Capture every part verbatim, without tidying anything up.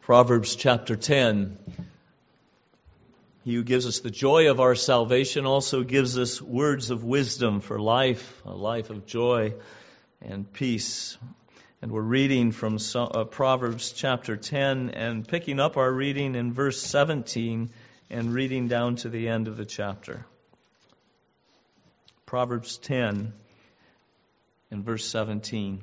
Proverbs chapter ten. He who gives us the joy of our salvation also gives us words of wisdom for life, a life of joy and peace. And we're reading from Proverbs chapter ten and picking up our reading in verse seventeen and reading down to the end of the chapter. Proverbs ten and verse seventeen.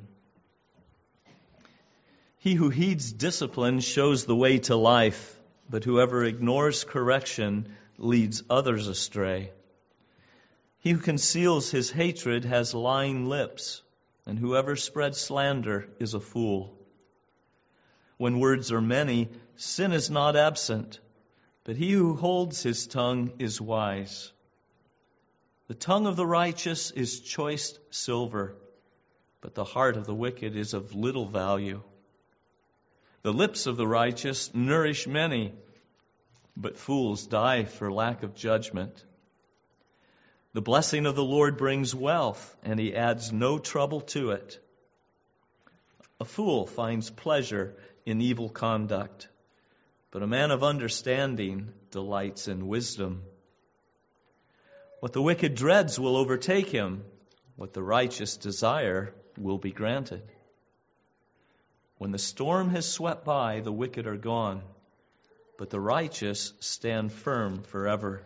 He who heeds discipline shows the way to life, but whoever ignores correction leads others astray. He who conceals his hatred has lying lips, and whoever spreads slander is a fool. When words are many, sin is not absent, but he who holds his tongue is wise. The tongue of the righteous is choice silver, but the heart of the wicked is of little value. The lips of the righteous nourish many, but fools die for lack of judgment. The blessing of the Lord brings wealth, and he adds no trouble to it. A fool finds pleasure in evil conduct, but a man of understanding delights in wisdom. What the wicked dreads will overtake him. What the righteous desire will be granted. When the storm has swept by, the wicked are gone, but the righteous stand firm forever.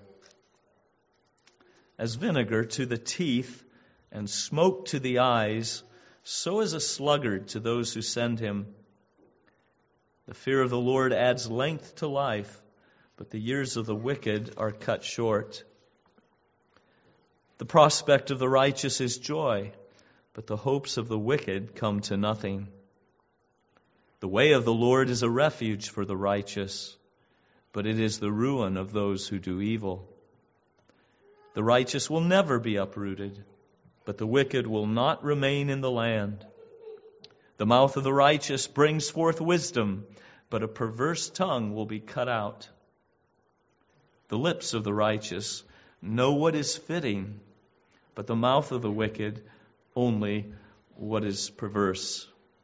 As vinegar to the teeth and smoke to the eyes, so is a sluggard to those who send him. The fear of the Lord adds length to life, but the years of the wicked are cut short. The prospect of the righteous is joy, but the hopes of the wicked come to nothing. The way of the Lord is a refuge for the righteous, but it is the ruin of those who do evil. The righteous will never be uprooted, but the wicked will not remain in the land. The mouth of the righteous brings forth wisdom, but a perverse tongue will be cut out. The lips of the righteous know what is fitting, but the mouth of the wicked only what is perverse.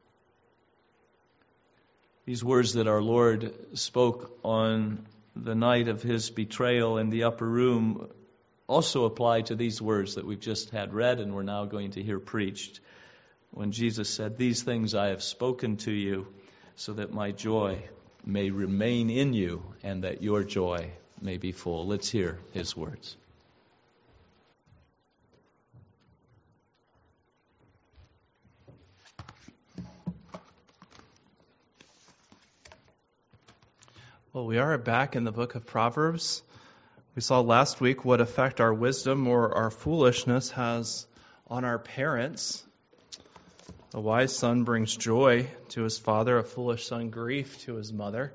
These words that our Lord spoke on the night of his betrayal in the upper room also apply to these words that we've just had read and we're now going to hear preached. When Jesus said, "These things I have spoken to you so that my joy may remain in you and that your joy may be full." Let's hear his words. Well, we are back in the book of Proverbs. We saw last week what effect our wisdom or our foolishness has on our parents. A wise son brings joy to his father, a foolish son grief to his mother.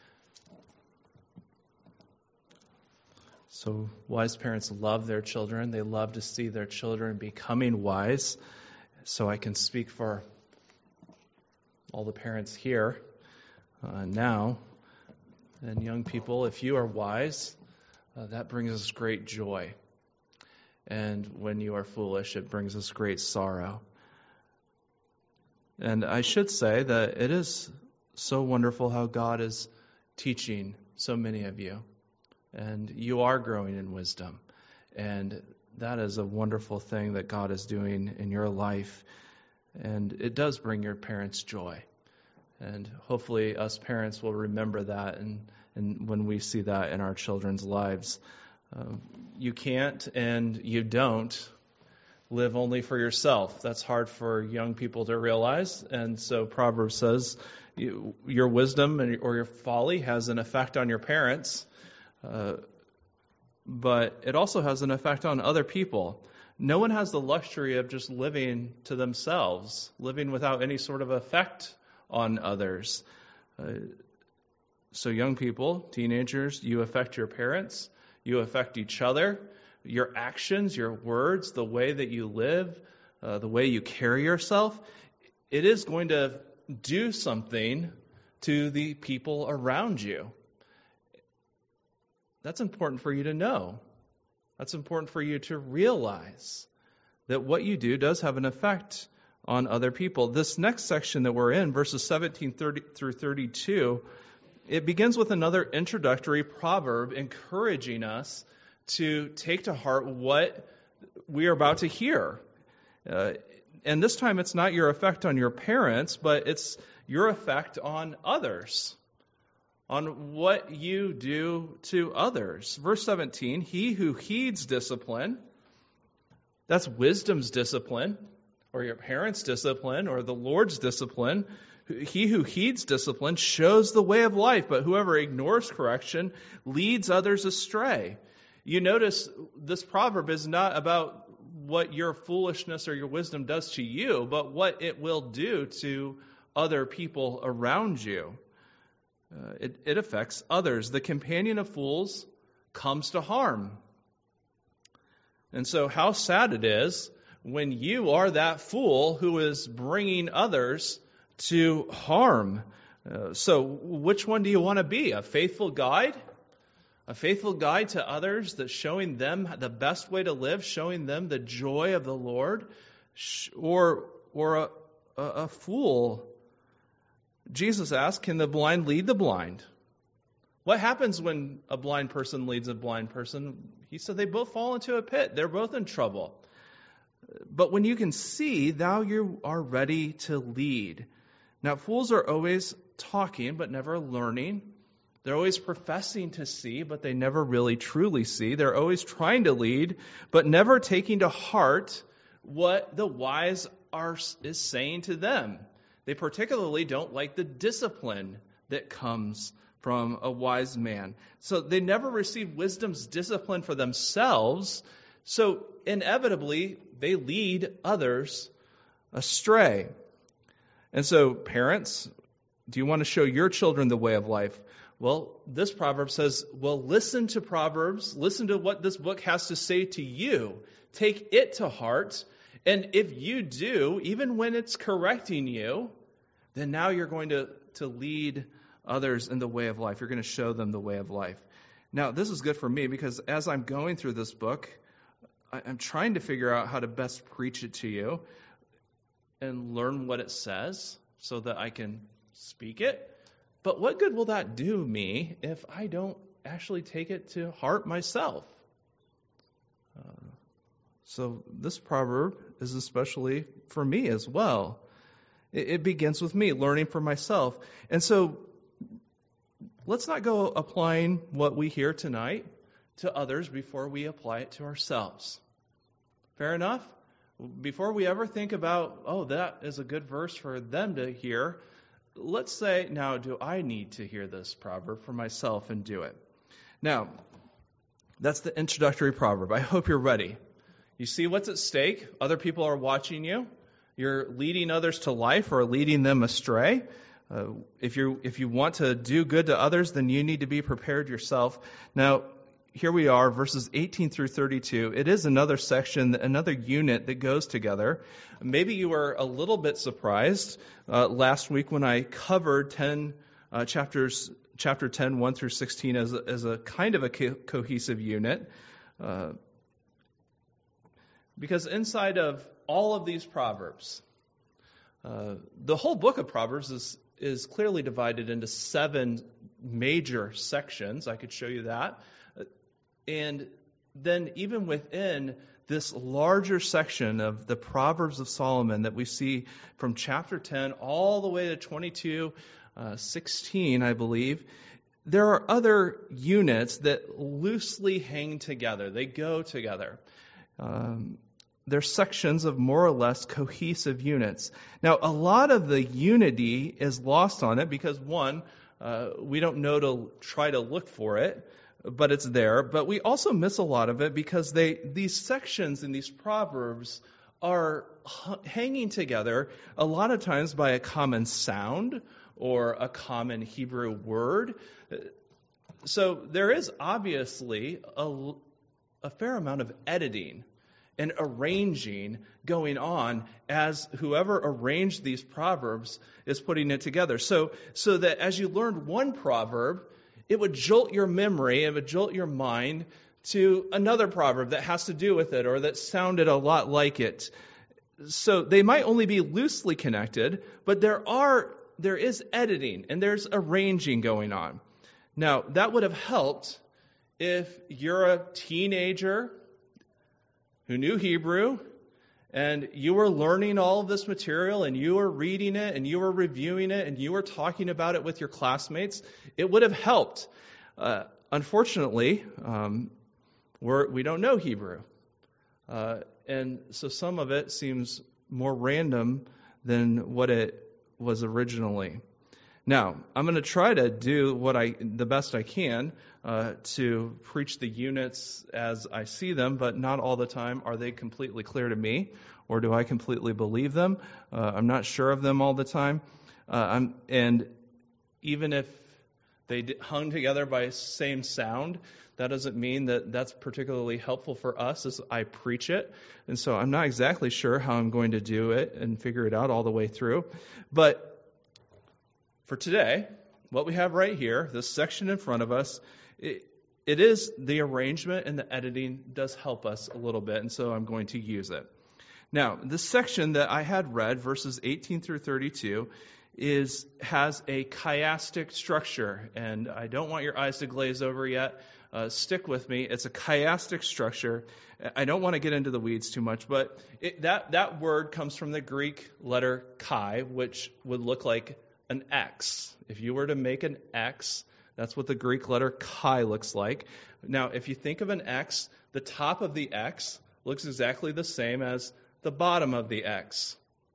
So wise parents love their children. They love to see their children becoming wise. So I can speak for all the parents here uh, now. And young people, if you are wise, uh, that brings us great joy. And when you are foolish, it brings us great sorrow. And I should say that it is so wonderful how God is teaching so many of you. And you are growing in wisdom. And that is a wonderful thing that God is doing in your life. And it does bring your parents joy. And hopefully us parents will remember that and, and when we see that in our children's lives. Uh, you can't and you don't live only for yourself. That's hard for young people to realize. And so Proverbs says you, your wisdom and, or your folly has an effect on your parents, uh, but it also has an effect on other people. No one has the luxury of just living to themselves, living without any sort of effect on others. Uh, so young people, teenagers, you affect your parents, you affect each other, your actions, your words, the way that you live, uh, the way you carry yourself, it is going to do something to the people around you. That's important for you to know. That's important for you to realize that what you do does have an effect on other people. This next section that we're in, verses seventeen through thirty-two, it begins with another introductory proverb encouraging us to take to heart what we are about to hear. Uh, and this time it's not your effect on your parents, but it's your effect on others, on what you do to others. Verse seventeen, he who heeds discipline, that's wisdom's discipline, or your parents' discipline, or the Lord's discipline. He who heeds discipline shows the way of life, but whoever ignores correction leads others astray. You notice this proverb is not about what your foolishness or your wisdom does to you, but what it will do to other people around you. Uh, it, it affects others. The companion of fools comes to harm. And so how sad it is when you are that fool who is bringing others to harm. Uh, so which one do you want to be? A faithful guide? A faithful guide to others that's showing them the best way to live, showing them the joy of the Lord? Or, or a, a, a fool? Jesus asked, can the blind lead the blind? What happens when a blind person leads a blind person? He said they both fall into a pit. They're both in trouble. But when you can see, now you are ready to lead. Now, fools are always talking, but never learning. They're always professing to see, but they never really truly see. They're always trying to lead, but never taking to heart what the wise are is saying to them. They particularly don't like the discipline that comes from a wise man. So they never receive wisdom's discipline for themselves. So inevitably, they lead others astray. And so, parents, do you want to show your children the way of life? Well, this proverb says, well, listen to Proverbs. Listen to what this book has to say to you. Take it to heart. And if you do, even when it's correcting you, then now you're going to, to lead others in the way of life. You're going to show them the way of life. Now, this is good for me because as I'm going through this book, I, I'm trying to figure out how to best preach it to you and learn what it says so that I can speak it. But what good will that do me if I don't actually take it to heart myself? Uh, so this proverb is especially for me as well. It, it begins with me learning for myself. And so let's not go applying what we hear tonight to others before we apply it to ourselves. Fair enough? Before we ever think about, oh, that is a good verse for them to hear, let's say, now, do I need to hear this proverb for myself and do it? Now, that's the introductory proverb. I hope you're ready. You see what's at stake? Other people are watching you. You're leading others to life or leading them astray. Uh, if you if you want to do good to others, then you need to be prepared yourself. Now, here we are, verses eighteen through thirty-two. It is another section, another unit that goes together. Maybe you were a little bit surprised uh, last week when I covered ten uh, chapters, chapter ten, one through sixteen, as a, as a kind of a co- cohesive unit. Uh, because inside of all of these proverbs, uh, the whole book of Proverbs is is clearly divided into seven major sections. I could show you that. And then even within this larger section of the Proverbs of Solomon that we see from chapter ten all the way to twenty-two, uh, sixteen, I believe, there are other units that loosely hang together. They go together. Um, they're sections of more or less cohesive units. Now, a lot of the unity is lost on it because, one, uh, we don't know to try to look for it, but it's there. But we also miss a lot of it because they these sections in these proverbs are h- hanging together a lot of times by a common sound or a common Hebrew word. So there is obviously a, a fair amount of editing and arranging going on as whoever arranged these proverbs is putting it together. So, so that as you learned one proverb, it would jolt your memory, it would jolt your mind to another proverb that has to do with it or that sounded a lot like it. So they might only be loosely connected, but there are there is editing and there's arranging going on. Now, that would have helped if you're a teenager who knew Hebrew and you were learning all of this material and you were reading it and you were reviewing it and you were talking about it with your classmates. It would have helped. Uh, unfortunately, um, we're, we don't know Hebrew. Uh, and so some of it seems more random than what it was originally. Now, I'm going to try to do what I the best I can uh, to preach the units as I see them, but not all the time are they completely clear to me, or do I completely believe them? Uh, I'm not sure of them all the time. Uh, I'm, and even if they hung together by same sound, that doesn't mean that that's particularly helpful for us as I preach it. And so I'm not exactly sure how I'm going to do it and figure it out all the way through. But for today, what we have right here, this section in front of us, it, it is the arrangement and the editing does help us a little bit, and so I'm going to use it. Now, this section that I had read, verses eighteen through thirty-two, is has a chiastic structure, and I don't want your eyes to glaze over yet. Uh, stick with me. It's a chiastic structure. I don't want to get into the weeds too much, but it, that, that word comes from the Greek letter chi, which would look like an X. If you were to make an X, that's what the Greek letter chi looks like. Now, if you think of an X, the top of the X looks exactly the same as the bottom of the X,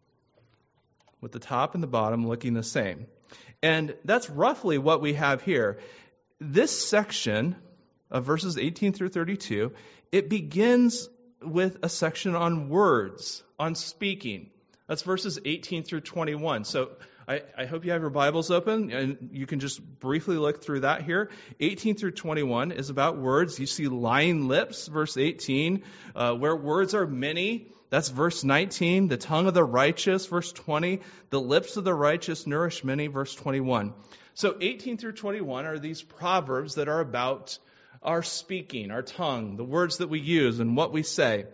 with the top and the bottom looking the same. And that's roughly what we have here. This section of verses eighteen through thirty-two, it begins with a section on words, on speaking. That's verses eighteen through twenty-one. So I, I hope you have your Bibles open, and you can just briefly look through that here. eighteen through twenty-one is about words. You see lying lips, verse eighteen, uh, where words are many. That's verse nineteen. The tongue of the righteous, verse twenty. The lips of the righteous nourish many, verse twenty-one. So eighteen through twenty-one are these proverbs that are about our speaking, our tongue, the words that we use and what we say.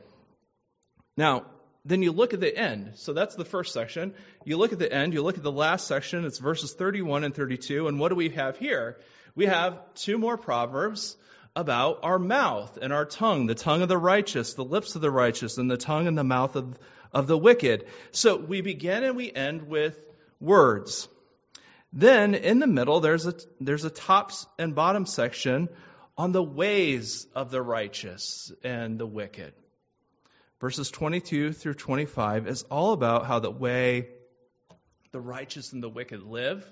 Now, then you look at the end. So that's the first section. You look at the end, you look at the last section, it's verses thirty-one and thirty-two. And what do we have here? We have two more proverbs about our mouth and our tongue, the tongue of the righteous, the lips of the righteous, and the tongue and the mouth of, of the wicked. So we begin and we end with words. Then in the middle, there's a, there's a top and bottom section on the ways of the righteous and the wicked. Verses twenty-two through twenty-five is all about how the way the righteous and the wicked live,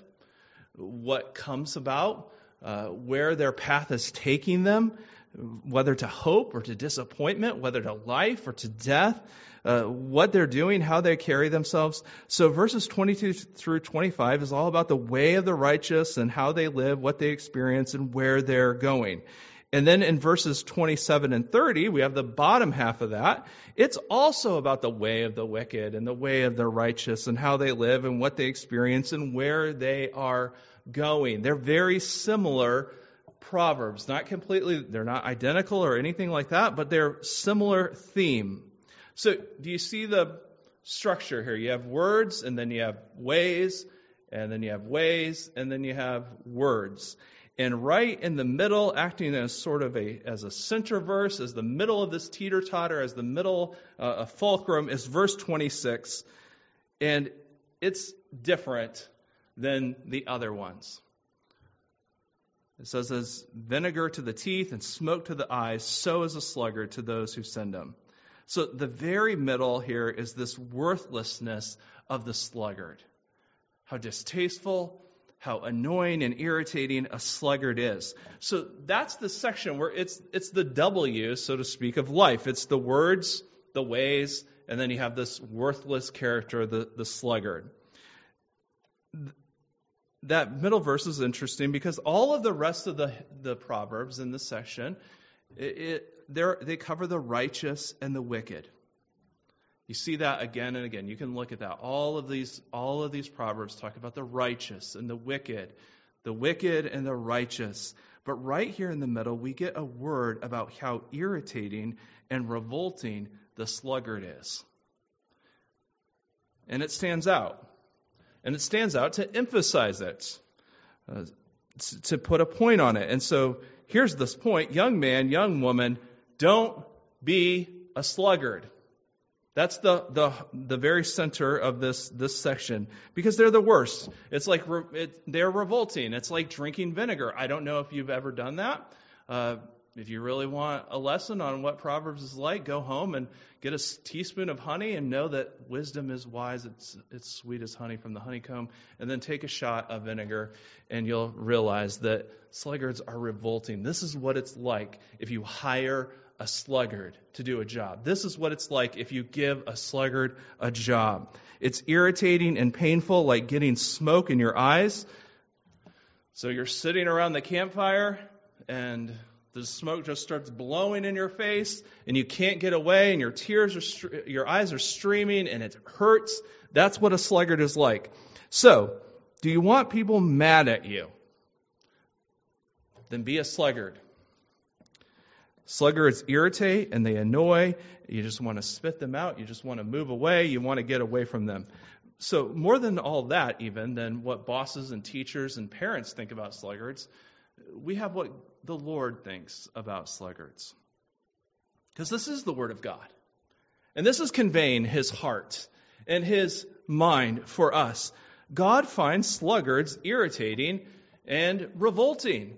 what comes about, uh, where their path is taking them, whether to hope or to disappointment, whether to life or to death, uh, what they're doing, how they carry themselves. So verses twenty-two through twenty-five is all about the way of the righteous and how they live, what they experience, and where they're going. And then in verses twenty-seven and thirty, we have the bottom half of that. It's also about the way of the wicked and the way of the righteous and how they live and what they experience and where they are going. They're very similar proverbs, not completely, they're not identical or anything like that, but they're similar theme. So do you see the structure here? You have words, and then you have ways, and then you have ways, and then you have words. And right in the middle, acting as sort of a as a center verse, as the middle of this teeter-totter, as the middle, uh, a fulcrum, is verse twenty-six. And it's different than the other ones. It says, as vinegar to the teeth and smoke to the eyes, so is a sluggard to those who send him. So the very middle here is this worthlessness of the sluggard. How distasteful, how annoying and irritating a sluggard is. So that's the section where it's it's the W, so to speak, of life. It's the words, the ways, and then you have this worthless character, the, the sluggard. That middle verse is interesting because all of the rest of the, the Proverbs in this section, it, it, they cover the righteous and the wicked. You see that again and again. You can look at that. All of these, all of these Proverbs talk about the righteous and the wicked, the wicked and the righteous. But right here in the middle, we get a word about how irritating and revolting the sluggard is. And it stands out. And it stands out to emphasize it, uh, to put a point on it. And so here's this point: young man, young woman, don't be a sluggard. That's the the the very center of this this section, because they're the worst. It's like re, it, they're revolting. It's like drinking vinegar. I don't know if you've ever done that. Uh, if you really want a lesson on what Proverbs is like, go home and get a teaspoon of honey and know that wisdom is wise. It's it's sweet as honey from the honeycomb. And then take a shot of vinegar, and you'll realize that sluggards are revolting. This is what it's like if you hire a sluggard to do a job. This is what it's like if you give a sluggard a job. It's irritating and painful, like getting smoke in your eyes. So you're sitting around the campfire, and the smoke just starts blowing in your face, and you can't get away, and your tears are, your eyes are streaming, and it hurts. That's what a sluggard is like. So, do you want people mad at you? Then be a sluggard. Sluggards irritate and they annoy. You just want to spit them out. You just want to move away. You want to get away from them. So more than all that, even than what bosses and teachers and parents think about sluggards, we have what the Lord thinks about sluggards. Because this is the Word of God. And this is conveying His heart and His mind for us. God finds sluggards irritating and revolting.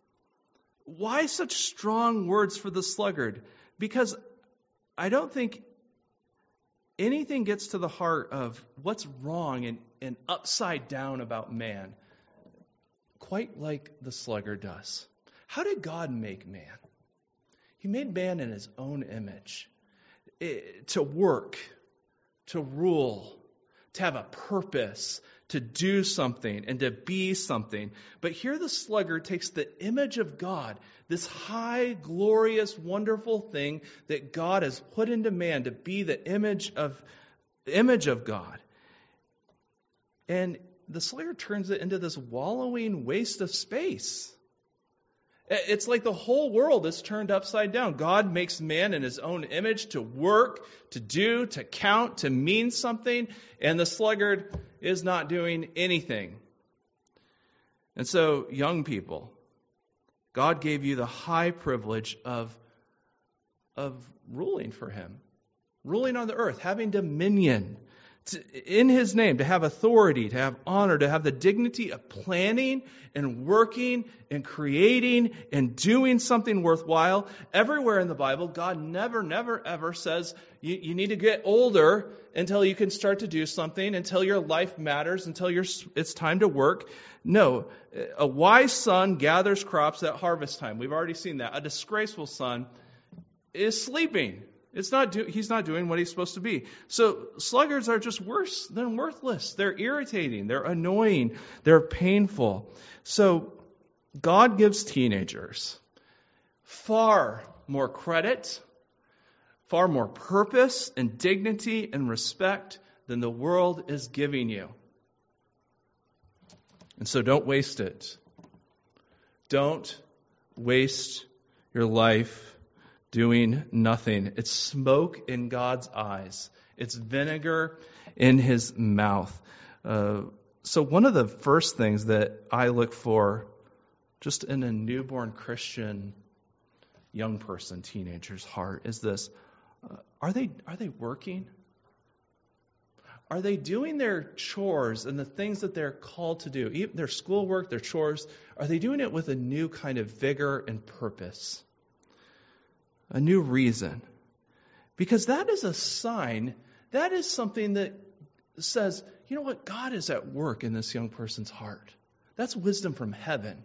Why such strong words for the sluggard? Because I don't think anything gets to the heart of what's wrong and, and upside down about man quite like the sluggard does. How did God make man? He made man in His own image, it, to work, to rule, to have a purpose, to do something and to be something. But here the sluggard takes the image of God, this high, glorious, wonderful thing that God has put into man to be the image of image of God. And the sluggard turns it into this wallowing waste of space. It's like the whole world is turned upside down. God makes man in His own image to work, to do, to count, to mean something, and the sluggard is not doing anything. And so, young people, God gave you the high privilege of, of ruling for Him, ruling on the earth, having dominion to, in His name, to have authority, to have honor, to have the dignity of planning and working and creating and doing something worthwhile. Everywhere in the Bible, God never, never, ever says you, you need to get older until you can start to do something, until your life matters, until you're, it's time to work. No, a wise son gathers crops at harvest time. We've already seen that. A disgraceful son is sleeping. It's not do, he's not doing what he's supposed to be. So sluggards are just worse than worthless. They're irritating. They're annoying. They're painful. So God gives teenagers far more credit, far more purpose and dignity and respect than the world is giving you. And so don't waste it. Don't waste your life doing nothing. It's smoke in God's eyes. It's vinegar in His mouth. Uh, so one of the first things that I look for just in a newborn Christian young person, teenager's heart is this. Uh, are they are they working? Are they doing their chores and the things that they're called to do, even their schoolwork, their chores, are they doing it with a new kind of vigor and purpose? A new reason. Because that is a sign, that is something that says, you know what, God is at work in this young person's heart. That's wisdom from heaven.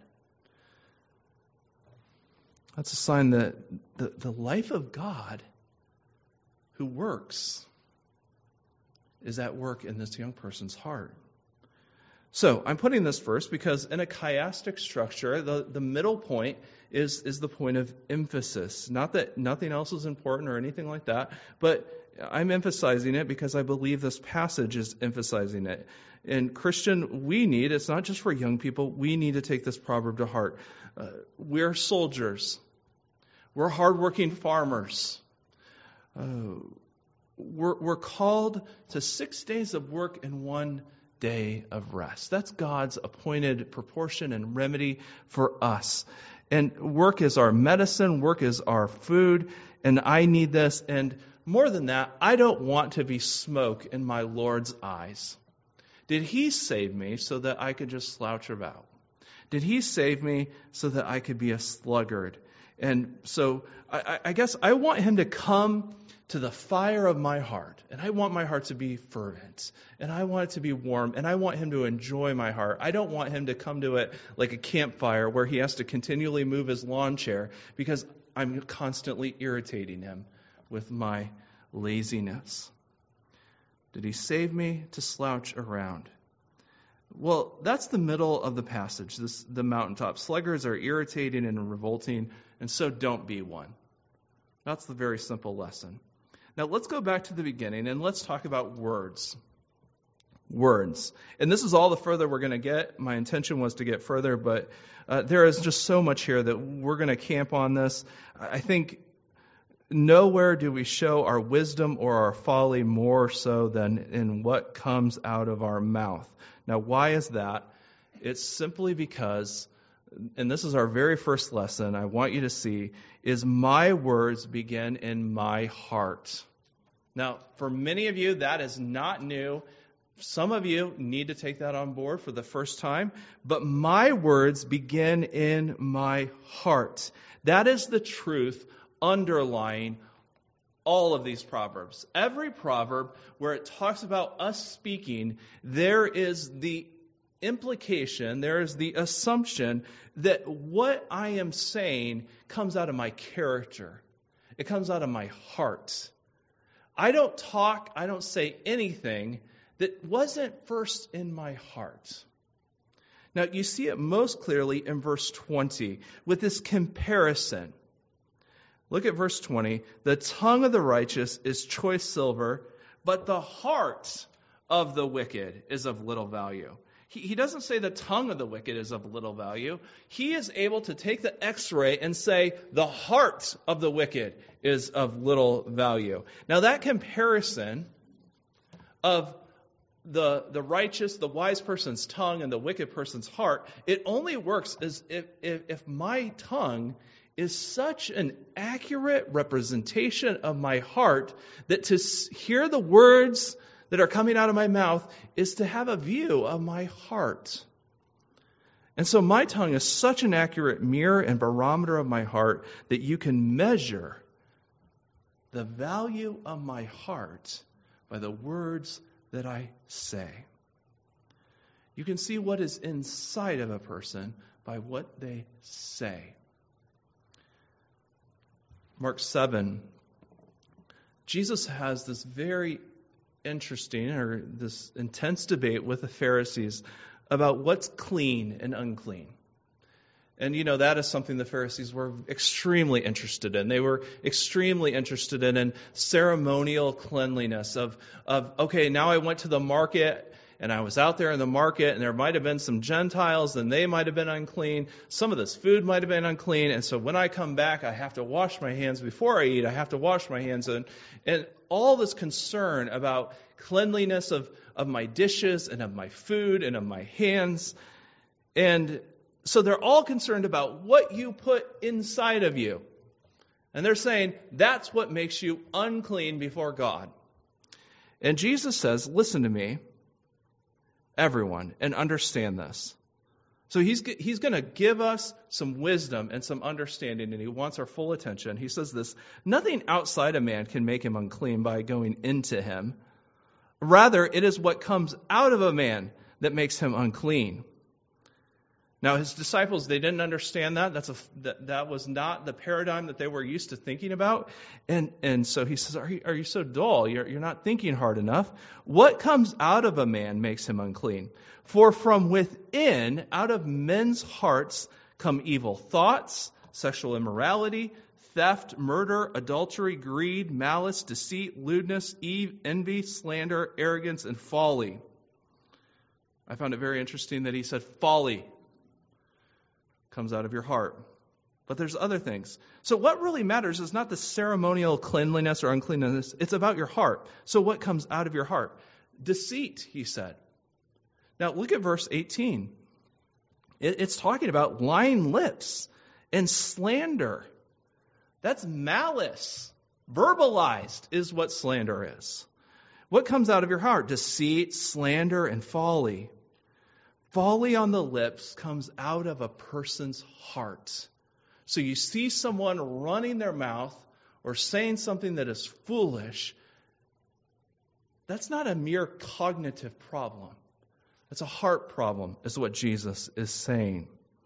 That's a sign that the, the life of God who works is at work in this young person's heart. So I'm putting this first because in a chiastic structure, the, the middle point is, is the point of emphasis. Not that nothing else is important or anything like that, but I'm emphasizing it because I believe this passage is emphasizing it. And Christian, we need, it's not just for young people, we need to take this proverb to heart. Uh, we're soldiers. We're hardworking farmers. Uh, we're, we're called to six days of work and one day of rest. That's God's appointed proportion and remedy for us. And work is our medicine, work is our food, and I need this. And more than that, I don't want to be smoke in my Lord's eyes. Did he save me so that I could just slouch about? Did he save me so that I could be a sluggard? And so I, I guess I want him to come to the fire of my heart. And I want my heart to be fervent. And I want it to be warm. And I want him to enjoy my heart. I don't want him to come to it like a campfire where he has to continually move his lawn chair because I'm constantly irritating him with my laziness. Did he save me to slouch around? Well, that's the middle of the passage, this, the mountaintop. Sluggards are irritating and revolting, and so don't be one. That's the very simple lesson. Now, let's go back to the beginning, and let's talk about words. Words. And this is all the further we're going to get. My intention was to get further, but uh, there is just so much here that we're going to camp on this. I think nowhere do we show our wisdom or our folly more so than in what comes out of our mouth. Now, why is that? It's simply because, and this is our very first lesson I want you to see, is my words begin in my heart. Now, for many of you, that is not new. Some of you need to take that on board for the first time. But my words begin in my heart. That is the truth underlying all of these proverbs. Every proverb where it talks about us speaking, there is the implication, there is the assumption that what I am saying comes out of my character. It comes out of my heart. I don't talk, I don't say anything that wasn't first in my heart. Now, you see it most clearly in verse twenty with this comparison. Look at verse twenty. The tongue of the righteous is choice silver, but the heart of the wicked is of little value. He, he doesn't say the tongue of the wicked is of little value. He is able to take the x-ray and say the heart of the wicked is of little value. Now that comparison of the, the righteous, the wise person's tongue and the wicked person's heart, it only works as if, if, if my tongue is such an accurate representation of my heart that to hear the words that are coming out of my mouth is to have a view of my heart. And so my tongue is such an accurate mirror and barometer of my heart that you can measure the value of my heart by the words that I say. You can see what is inside of a person by what they say. Mark seven, Jesus has this very interesting or this intense debate with the Pharisees about what's clean and unclean. And you know, that is something the Pharisees were extremely interested in. They were extremely interested in, in ceremonial cleanliness of, of, okay, now I went to the market and I was out there in the market and there might have been some Gentiles and they might have been unclean. Some of this food might have been unclean. And so when I come back, I have to wash my hands before I eat. I have to wash my hands. And, and all this concern about cleanliness of, of my dishes and of my food and of my hands. And so they're all concerned about what you put inside of you. And they're saying that's what makes you unclean before God. And Jesus says, listen to me, everyone, and understand this. So he's he's going to give us some wisdom and some understanding, and he wants our full attention. He says this, nothing outside a man can make him unclean by going into him. Rather, it is what comes out of a man that makes him unclean. Now, his disciples, they didn't understand that. That's a, that, that was not the paradigm that they were used to thinking about. And and so he says, are you, are you so dull? You're, you're not thinking hard enough. What comes out of a man makes him unclean. For from within, out of men's hearts, come evil thoughts, sexual immorality, theft, murder, adultery, greed, malice, deceit, lewdness, envy, slander, arrogance, and folly. I found it very interesting that he said folly comes out of your heart. But there's other things. So what really matters is not the ceremonial cleanliness or uncleanness. It's about your heart. So what comes out of your heart? Deceit, he said. Now look at verse eighteen. It, it's talking about lying lips and slander. That's malice. Verbalized is what slander is. What comes out of your heart? Deceit, slander, and folly. Folly on the lips comes out of a person's heart. So you see someone running their mouth or saying something that is foolish, that's not a mere cognitive problem. It's a heart problem, is what Jesus is saying.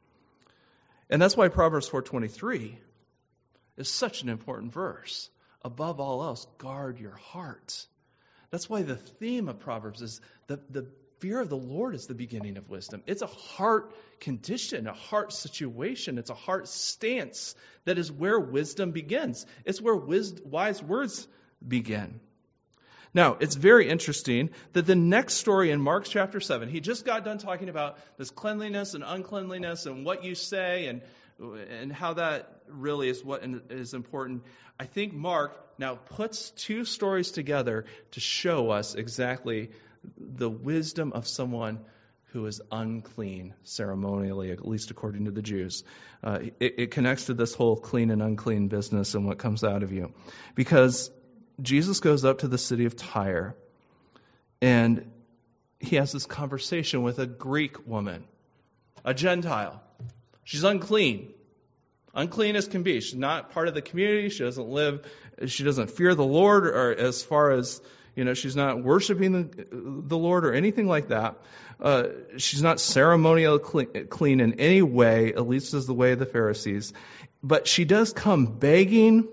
And that's why Proverbs four twenty-three is such an important verse. Above all else, guard your heart. That's why the theme of Proverbs is the, the fear of the Lord is the beginning of wisdom. It's a heart condition, a heart situation. It's a heart stance that is where wisdom begins. It's where wis- wise words begin. Now, it's very interesting that the next story in Mark chapter seven, he just got done talking about this cleanliness and uncleanliness and what you say and and how that really is what is important. I think Mark now puts two stories together to show us exactly the wisdom of someone who is unclean ceremonially, at least according to the Jews. Uh, it, it connects to this whole clean and unclean business and what comes out of you. Because Jesus goes up to the city of Tyre and he has this conversation with a Greek woman, a Gentile. She's unclean. Unclean as can be. She's not part of the community. She doesn't live, she doesn't fear the Lord, or as far as, you know, she's not worshiping the, the Lord or anything like that. Uh, she's not ceremonially clean, clean in any way, at least as the way of the Pharisees. But she does come begging,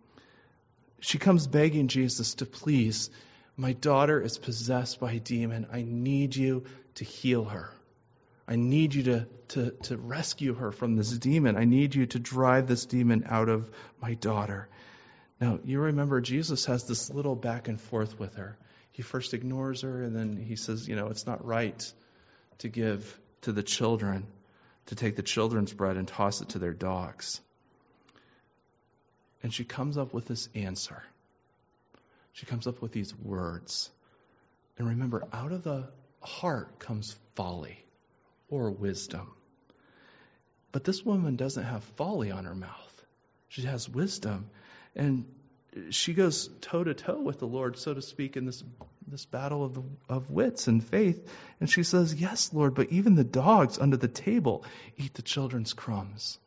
she comes begging Jesus to please, my daughter is possessed by a demon. I need you to heal her. I need you to, to, to rescue her from this demon. I need you to drive this demon out of my daughter. Now, you remember Jesus has this little back and forth with her. He first ignores her, and then he says, you know, it's not right to give to the children, to take the children's bread and toss it to their dogs. And she comes up with this answer. She comes up with these words. And remember, out of the heart comes folly or wisdom. But this woman doesn't have folly on her mouth. She has wisdom. And she goes toe-to-toe with the Lord, so to speak, in this this battle of, the, of wits and faith. And she says, yes, Lord, but even the dogs under the table eat the children's crumbs.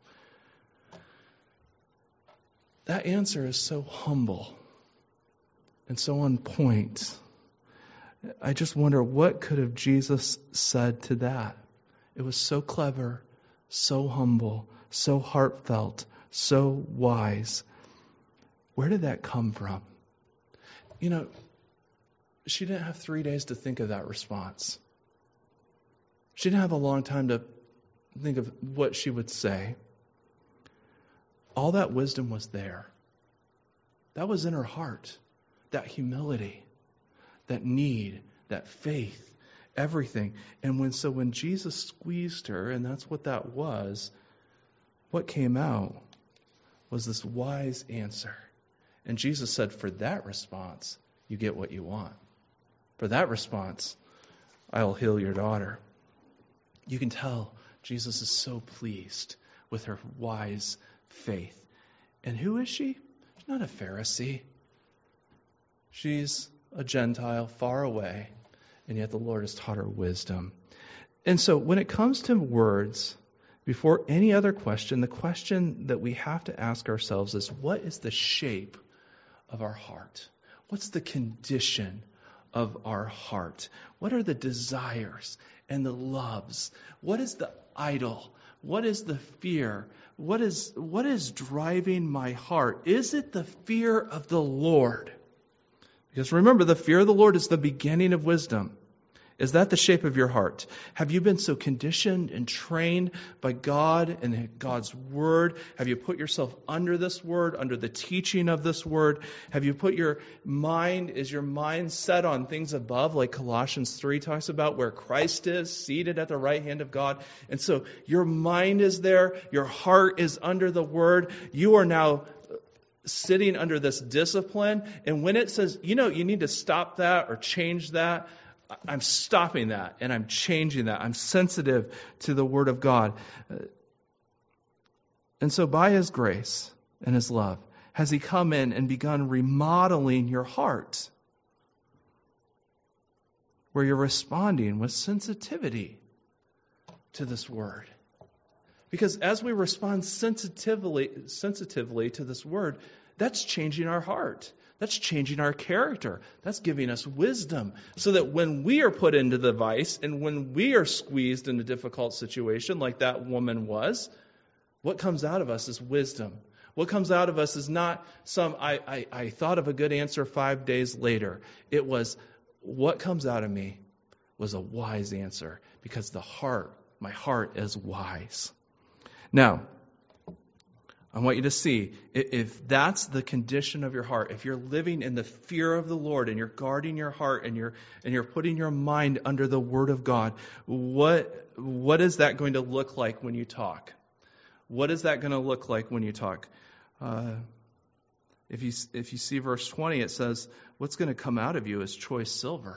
That answer is so humble and so on point. I just wonder, what could have Jesus said to that? It was so clever, so humble, so heartfelt, so wise. Where did that come from? You know, she didn't have three days to think of that response. She didn't have a long time to think of what she would say. All that wisdom was there. That was in her heart. That humility, that need, that faith. Everything. And when so when Jesus squeezed her, and that's what that was, what came out was this wise answer. And Jesus said, for that response, you get what you want. For that response, I'll heal your daughter. You can tell Jesus is so pleased with her wise faith. And who is she? She's not a Pharisee. She's a Gentile far away. And yet the Lord has taught her wisdom. And so when it comes to words, before any other question, the question that we have to ask ourselves is, what is the shape of our heart? What's the condition of our heart? What are the desires and the loves? What is the idol? What is the fear? What is, what is driving my heart? Is it the fear of the Lord? Because remember, the fear of the Lord is the beginning of wisdom. Is that the shape of your heart? Have you been so conditioned and trained by God and God's Word? Have you put yourself under this Word, under the teaching of this Word? Have you put your mind, is your mind set on things above, like Colossians three talks about, where Christ is, seated at the right hand of God? And so your mind is there, your heart is under the Word. You are now sitting under this discipline. And when it says, you know, you need to stop that or change that, I'm stopping that and I'm changing that. I'm sensitive to the Word of God. And so by His grace and His love, has He come in and begun remodeling your heart, where you're responding with sensitivity to this Word. Because as we respond sensitively, sensitively to this Word, that's changing our heart. That's changing our character. That's giving us wisdom. So that when we are put into the vice and when we are squeezed in a difficult situation like that woman was, what comes out of us is wisdom. What comes out of us is not some, I, I, I thought of a good answer five days later. It was, what comes out of me was a wise answer, because the heart, my heart is wise. Now, I want you to see, if that's the condition of your heart, if you're living in the fear of the Lord and you're guarding your heart and you're and you're putting your mind under the Word of God, what what is that going to look like when you talk? What is that going to look like when you talk? Uh, if you if you see verse twenty, it says, what's going to come out of you is choice silver.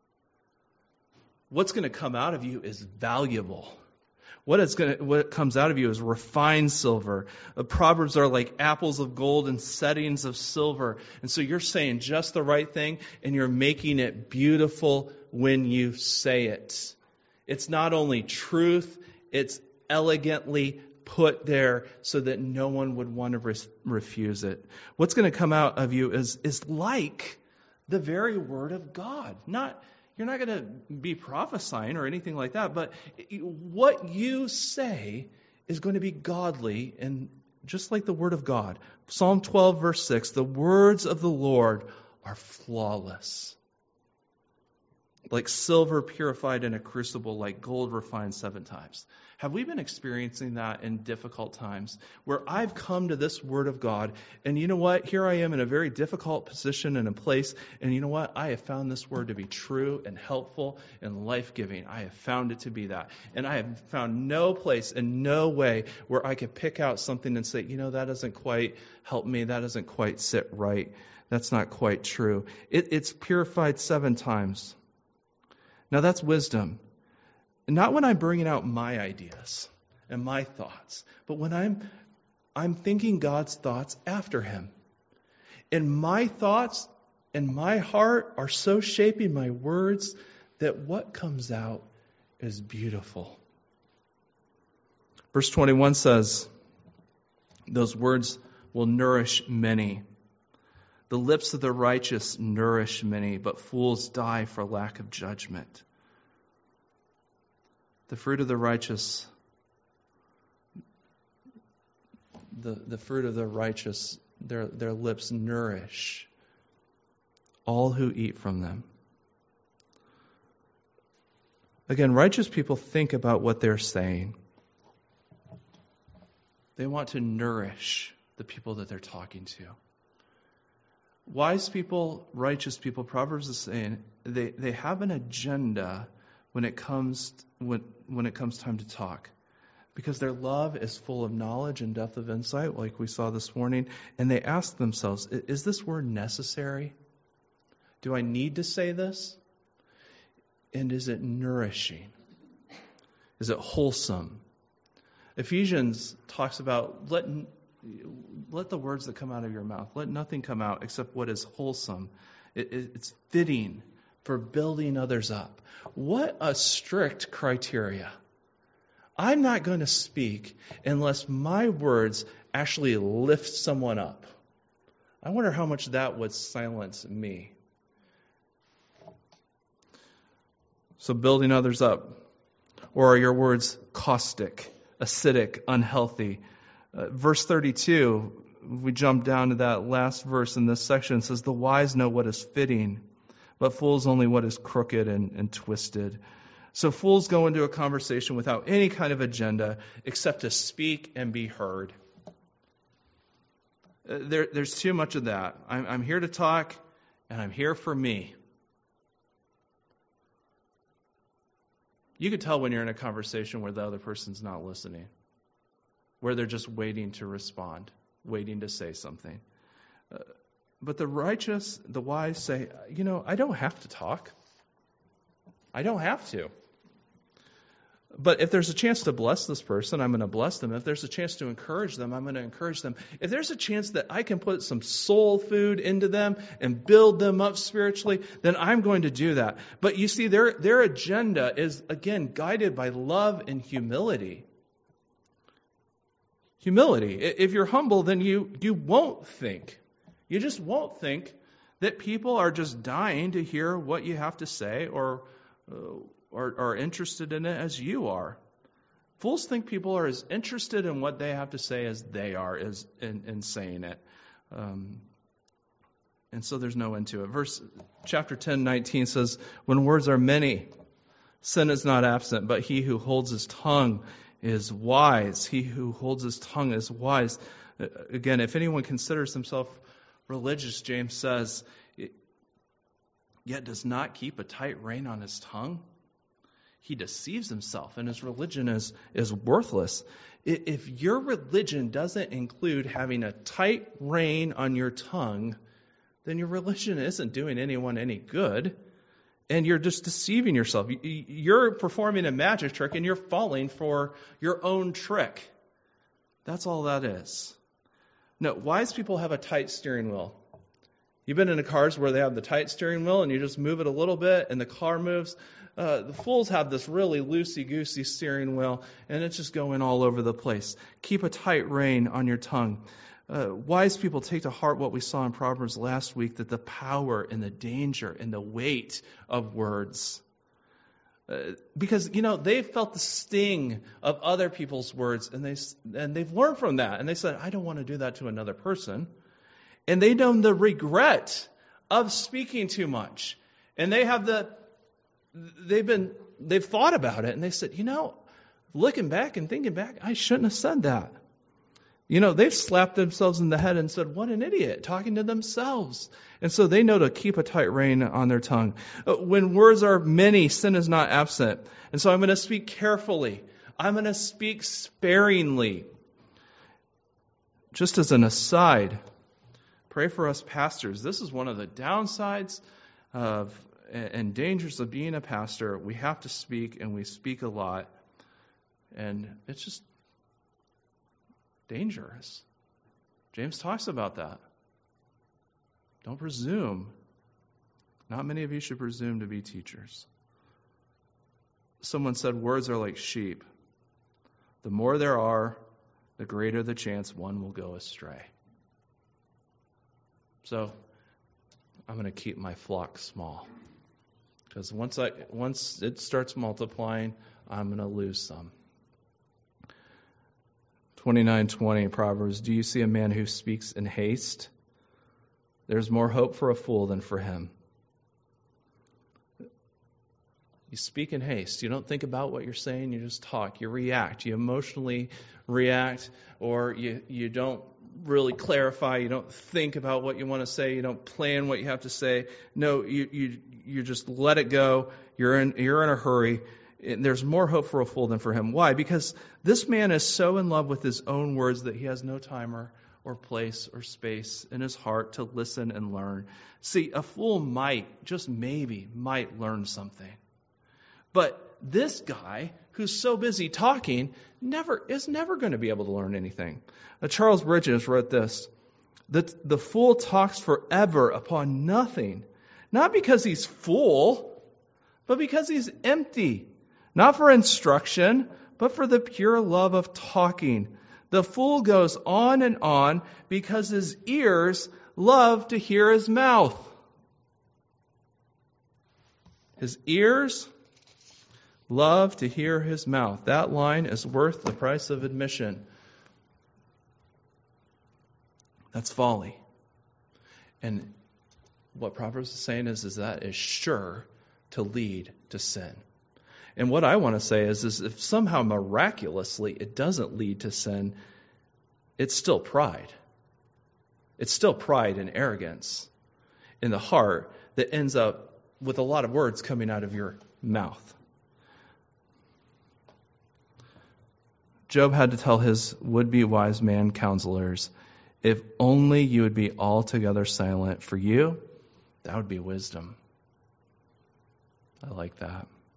What's going to come out of you is valuable. What is going to, what comes out of you is refined silver. The Proverbs are like apples of gold and settings of silver. And so you're saying just the right thing, and you're making it beautiful when you say it. It's not only truth, it's elegantly put there so that no one would want to re- refuse it. What's going to come out of you is, is like the very Word of God. Not You're not going to be prophesying or anything like that, but what you say is going to be godly and just like the Word of God. Psalm twelve, verse six, the words of the Lord are flawless. Like silver purified in a crucible, like gold refined seven times. Have we been experiencing that in difficult times where I've come to this Word of God, and you know what? Here I am in a very difficult position and a place, and you know what? I have found this Word to be true and helpful and life-giving. I have found it to be that. And I have found no place and no way where I could pick out something and say, you know, that doesn't quite help me. That doesn't quite sit right. That's not quite true. It, it's purified seven times. Now that's wisdom. Not when I'm bringing out my ideas and my thoughts, but when I'm I'm thinking God's thoughts after Him. And my thoughts and my heart are so shaping my words that what comes out is beautiful. Verse twenty-one says, those words will nourish many. The lips of the righteous nourish many, but fools die for lack of judgment. The fruit of the righteous, the, the fruit of the righteous, their, their lips nourish all who eat from them. Again, righteous people think about what they're saying. They want to nourish the people that they're talking to. Wise people, righteous people, Proverbs is saying, they, they have an agenda when it comes when when it comes time to talk, because their love is full of knowledge and depth of insight, like we saw this morning, and they ask themselves, is this word necessary? Do I need to say this? And is it nourishing? Is it wholesome? Ephesians talks about let let the words that come out of your mouth, let nothing come out except what is wholesome. It, it, it's fitting for building others up. What a strict criteria. I'm not going to speak unless my words actually lift someone up. I wonder how much that would silence me. So building others up. Or are your words caustic, acidic, unhealthy? Uh, verse thirty-two, we jump down to that last verse in this section. It says, the wise know what is fitting, but fools only what is crooked and, and twisted. So fools go into a conversation without any kind of agenda except to speak and be heard. Uh, there, there's too much of that. I'm, I'm here to talk, and I'm here for me. You could tell when you're in a conversation where the other person's not listening, where they're just waiting to respond, waiting to say something. Uh, But the righteous, the wise say, you know, I don't have to talk. I don't have to. But if there's a chance to bless this person, I'm going to bless them. If there's a chance to encourage them, I'm going to encourage them. If there's a chance that I can put some soul food into them and build them up spiritually, then I'm going to do that. But you see, their, their agenda is, again, guided by love and humility. Humility. If you're humble, then you, you won't think. You just won't think that people are just dying to hear what you have to say or uh, Or are interested in it as you are. Fools think people are as interested in what they have to say as they are as in, in saying it. Um, and so there's no end to it. Verse chapter ten, nineteen says, when words are many, sin is not absent, but he who holds his tongue is wise. He who holds his tongue is wise. Again, if anyone considers himself religious, James says, yet does not keep a tight rein on his tongue, he deceives himself, and his religion is, is worthless. If your religion doesn't include having a tight rein on your tongue, then your religion isn't doing anyone any good, and you're just deceiving yourself. You're performing a magic trick, and you're falling for your own trick. That's all that is. No, wise people have a tight steering wheel. You've been in the cars where they have the tight steering wheel, and you just move it a little bit, and the car moves. Uh, the fools have this really loosey-goosey steering wheel, and it's just going all over the place. Keep a tight rein on your tongue. Uh, wise people take to heart what we saw in Proverbs last week, that the power and the danger and the weight of words. Uh, because, you know, they've felt the sting of other people's words, and, they, and they've learned from that. And they said, I don't want to do that to another person. And they know the regret of speaking too much. And they have the... They've been, they've thought about it, and they said, you know, looking back and thinking back, I shouldn't have said that. You know, they've slapped themselves in the head and said, what an idiot, talking to themselves. And so they know to keep a tight rein on their tongue. When words are many, sin is not absent. And so I'm going to speak carefully. I'm going to speak sparingly. Just as an aside, pray for us pastors. This is one of the downsides of and dangers of being a pastor. We have to speak, and we speak a lot. And it's just dangerous. James talks about that. Don't presume. Not many of you should presume to be teachers. Someone said words are like sheep. The more there are, the greater the chance one will go astray. So, I'm going to keep my flock small. Because once I once it starts multiplying, I'm going to lose some. twenty-nine twenty Proverbs, do you see a man who speaks in haste? There's more hope for a fool than for him. You speak in haste. You don't think about what you're saying. You just talk. You react. You emotionally react, or you, you don't really clarify. You don't think about what you want to say. You don't plan what you have to say. No, you you you just let it go. You're in you're in a hurry. There's more hope for a fool than for him. Why? Because this man is so in love with his own words that he has no time or, or place or space in his heart to listen and learn. See, a fool might, just maybe, might learn something. But this guy, who's so busy talking, never is never going to be able to learn anything. Uh, Charles Bridges wrote this, that the fool talks forever upon nothing, not because he's full, but because he's empty. Not for instruction, but for the pure love of talking. The fool goes on and on because his ears love to hear his mouth. His ears love to hear his mouth. That line is worth the price of admission. That's folly. And what Proverbs is saying is, is that is sure to lead to sin. And what I want to say is, is if somehow miraculously it doesn't lead to sin, it's still pride. It's still pride and arrogance in the heart that ends up with a lot of words coming out of your mouth. Job had to tell his would-be wise man counselors, if only you would be altogether silent. For you, that would be wisdom. I like that.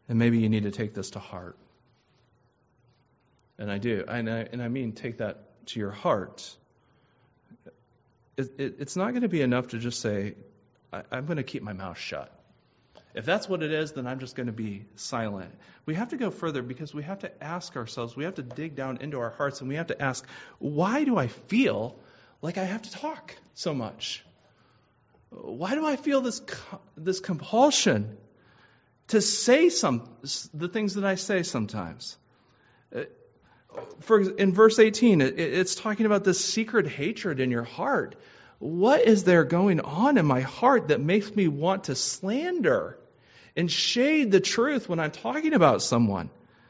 And maybe you need to take this to heart. And I do. And I, and I mean take that to your heart. It, it, it's not going to be enough to just say, I, I'm going to keep my mouth shut. If that's what it is, then I'm just going to be silent. We have to go further because we have to ask ourselves, we have to dig down into our hearts, and we have to ask, why do I feel like I have to talk so much? Why do I feel this this compulsion to say some the things that I say sometimes? For in verse eighteen, it, it's talking about this secret hatred in your heart. What is there going on in my heart that makes me want to slander and shade the truth when I'm talking about someone?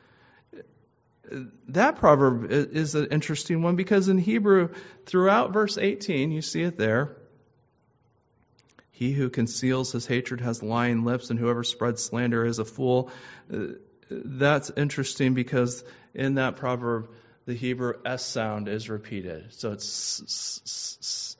That proverb is an interesting one because in Hebrew, throughout verse eighteen, you see it there. He who conceals his hatred has lying lips, and whoever spreads slander is a fool. That's interesting because in that proverb, the Hebrew S sound is repeated. So it's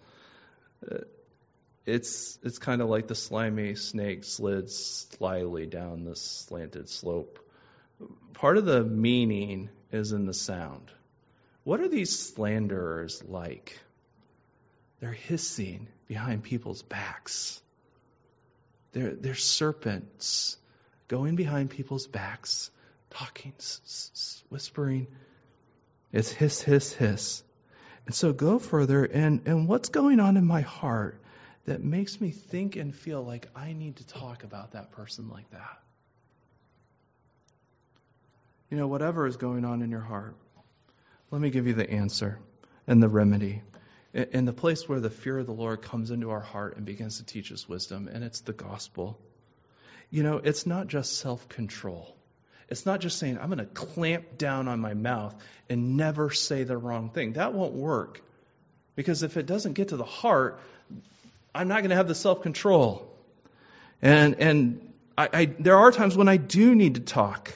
it's it's kind of like the slimy snake slid slyly down the slanted slope. Part of the meaning is in the sound. What are these slanderers like? They're hissing behind people's backs. They're, they're serpents going behind people's backs, talking, whispering. It's hiss, hiss, hiss. And so go further, and, and what's going on in my heart that makes me think and feel like I need to talk about that person like that? You know, whatever is going on in your heart, let me give you the answer and the remedy. In the place where the fear of the Lord comes into our heart and begins to teach us wisdom, and it's the gospel. You know, it's not just self-control. It's not just saying, I'm going to clamp down on my mouth and never say the wrong thing. That won't work. Because if it doesn't get to the heart, I'm not going to have the self-control. And and I, I, there are times when I do need to talk.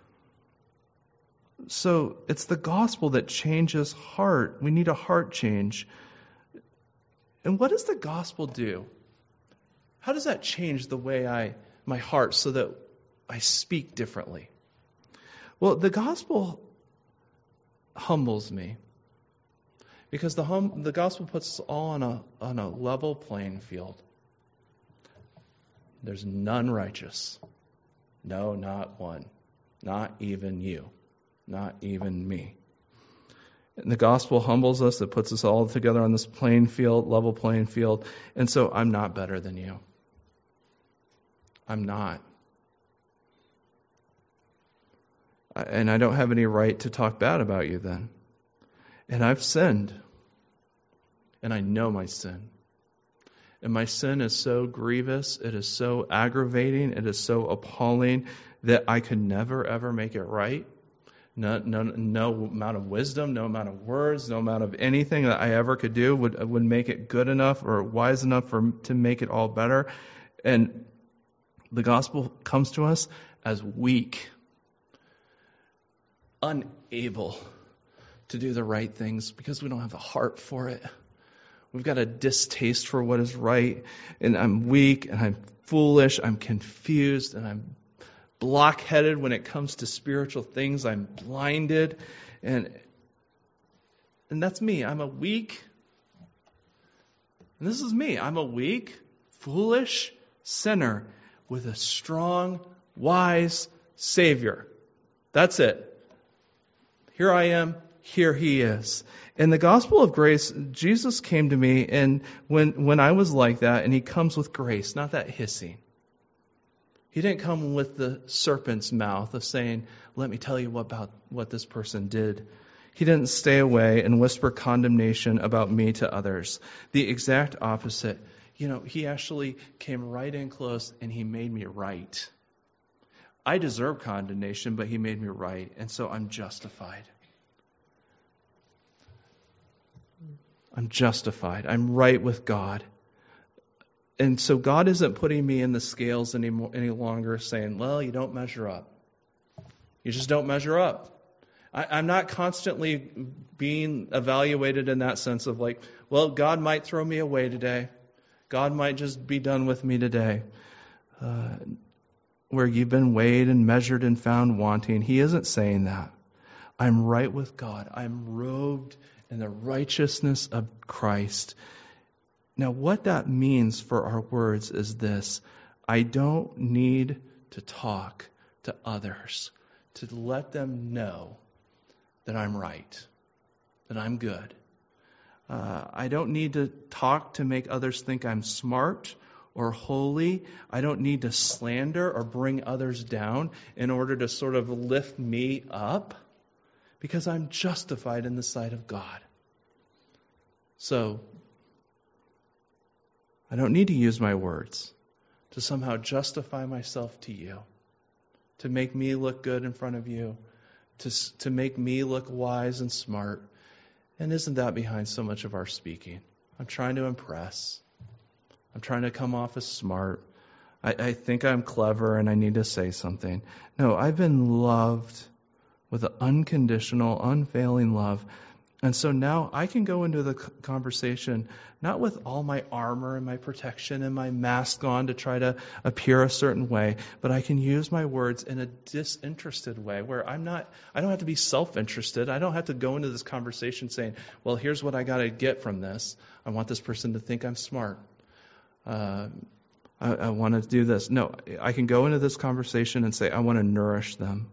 So it's the gospel that changes heart. We need a heart change. And what does the gospel do? How does that change the way I, my heart, so that I speak differently? Well, the gospel humbles me. Because the hum, the gospel puts us all on a on a level playing field. There's none righteous. No, not one. Not even you. Not even me. And the gospel humbles us. It puts us all together on this playing field, level playing field. And so I'm not better than you. I'm not. And I don't have any right to talk bad about you then. And I've sinned. And I know my sin. And my sin is so grievous, it is so aggravating, it is so appalling that I could never, ever make it right. No, no, no amount of wisdom, no amount of words, no amount of anything that I ever could do would would make it good enough or wise enough for to make it all better. And the gospel comes to us as weak, unable to do the right things because we don't have the heart for it. We've got a distaste for what is right, and I'm weak, and I'm foolish, I'm confused, and I'm blockheaded when it comes to spiritual things. I'm blinded, and and that's me. I'm a weak, and this is me. I'm a weak, foolish sinner with a strong, wise Savior. That's it. Here I am. Here He is. In the gospel of grace, Jesus came to me, and when when I was like that, and He comes with grace, not that hissing. He didn't come with the serpent's mouth of saying, let me tell you what about what this person did. He didn't stay away and whisper condemnation about me to others. The exact opposite. You know, He actually came right in close and He made me right. I deserve condemnation, but He made me right, and so I'm justified. I'm justified. I'm right with God. And so God isn't putting me in the scales anymore, any longer saying, well, you don't measure up. You just don't measure up. I, I'm not constantly being evaluated in that sense of like, well, God might throw me away today. God might just be done with me today. Uh, where you've been weighed and measured and found wanting. He isn't saying that. I'm right with God. I'm robed in the righteousness of Christ. Now, what that means for our words is this. I don't need to talk to others to let them know that I'm right, that I'm good. Uh, I don't need to talk to make others think I'm smart or holy. I don't need to slander or bring others down in order to sort of lift me up, because I'm justified in the sight of God. So, I don't need to use my words to somehow justify myself to you, to make me look good in front of you, to, to make me look wise and smart. And isn't that behind so much of our speaking? I'm trying to impress. I'm trying to come off as smart. I, I think I'm clever and I need to say something. No, I've been loved with an unconditional, unfailing love. And so now I can go into the conversation not with all my armor and my protection and my mask on to try to appear a certain way, but I can use my words in a disinterested way where I'm not, I don't have to be self-interested. I don't have to go into this conversation saying, well, here's what I got to get from this. I want this person to think I'm smart. Uh, I, I want to do this. No, I can go into this conversation and say, I want to nourish them.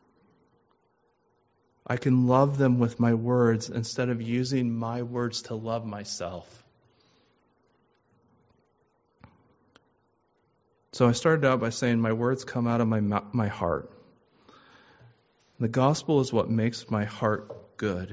I can love them with my words instead of using my words to love myself. So I started out by saying my words come out of my my heart. The gospel is what makes my heart good.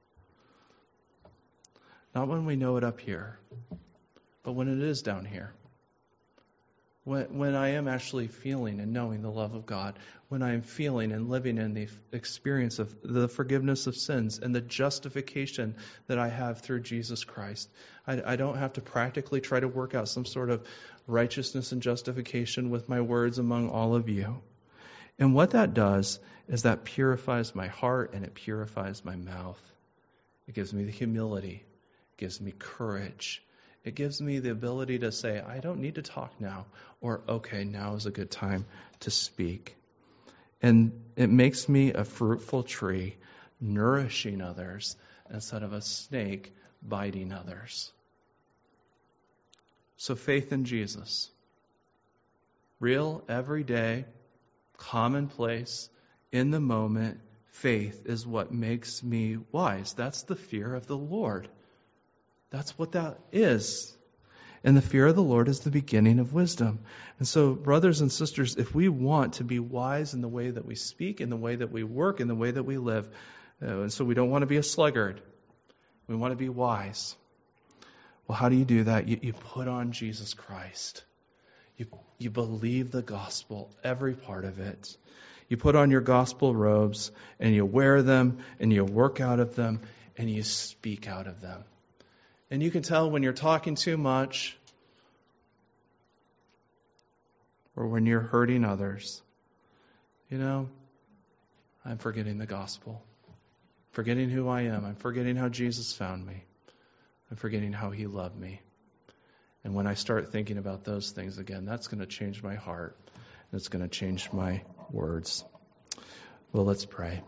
Not when we know it up here, but when it is down here. When, when I am actually feeling and knowing the love of God, when I am feeling and living in the experience of the forgiveness of sins and the justification that I have through Jesus Christ. I, I don't have to practically try to work out some sort of righteousness and justification with my words among all of you. And what that does is that purifies my heart and it purifies my mouth. It gives me the humility. It gives me courage. It gives me the ability to say, I don't need to talk now, or okay, now is a good time to speak. And it makes me a fruitful tree, nourishing others, instead of a snake biting others. So faith in Jesus. Real, everyday, commonplace, in the moment, faith is what makes me wise. That's the fear of the Lord. That's what that is. And the fear of the Lord is the beginning of wisdom. And so, brothers and sisters, if we want to be wise in the way that we speak, in the way that we work, in the way that we live, uh, and so we don't want to be a sluggard. We want to be wise. Well, how do you do that? You, you put on Jesus Christ. You, you believe the gospel, every part of it. You put on your gospel robes, and you wear them, and you work out of them, and you speak out of them. And you can tell when you're talking too much or when you're hurting others. You know, I'm forgetting the gospel. Forgetting who I am. I'm forgetting how Jesus found me. I'm forgetting how he loved me. And when I start thinking about those things again, that's going to change my heart. And it's going to change my words. Well, let's pray.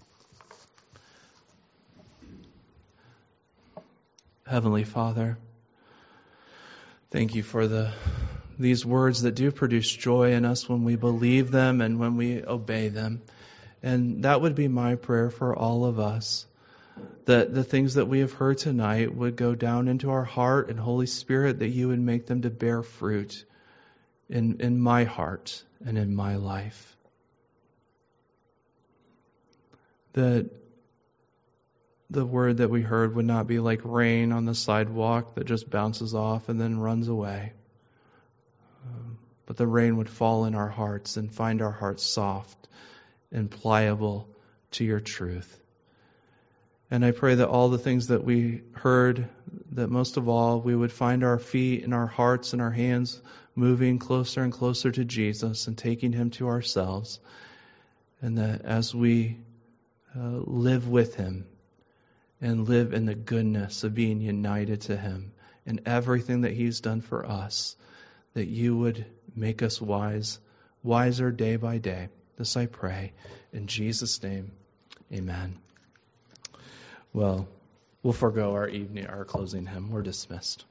Heavenly Father, thank you for the these words that do produce joy in us when we believe them and when we obey them. And that would be my prayer for all of us, that the things that we have heard tonight would go down into our heart, and Holy Spirit, that you would make them to bear fruit in, in my heart and in my life. That the word that we heard would not be like rain on the sidewalk that just bounces off and then runs away. Um, but the rain would fall in our hearts and find our hearts soft and pliable to your truth. And I pray that all the things that we heard, that most of all, we would find our feet and our hearts and our hands moving closer and closer to Jesus and taking him to ourselves. And that as we uh, live with him, and live in the goodness of being united to him and everything that he's done for us, that you would make us wise wiser day by day. This I pray in Jesus' name. Amen. Well, we'll forego our evening, our closing hymn. We're dismissed.